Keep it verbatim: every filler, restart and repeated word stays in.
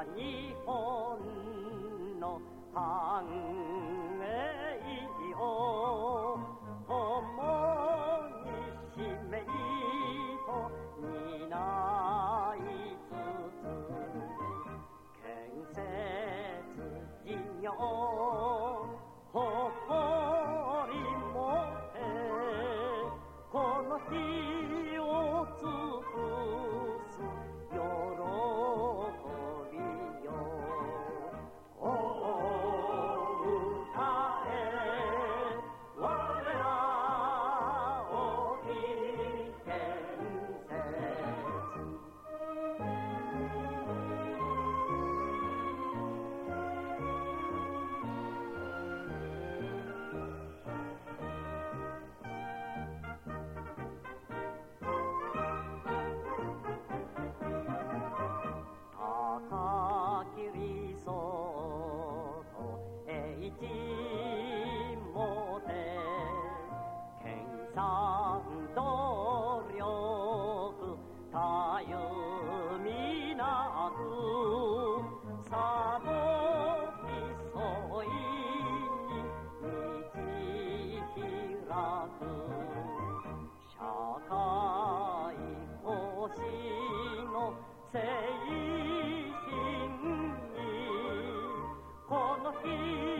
日本の繁栄を共に使命と担いつつ建設事業誇り持ってこの日を尽くす喜びよお歌え我らを建設高き理想と英知もて研鑽努力たゆみなくさぼきそいに道開く社会奉仕の精神にこの日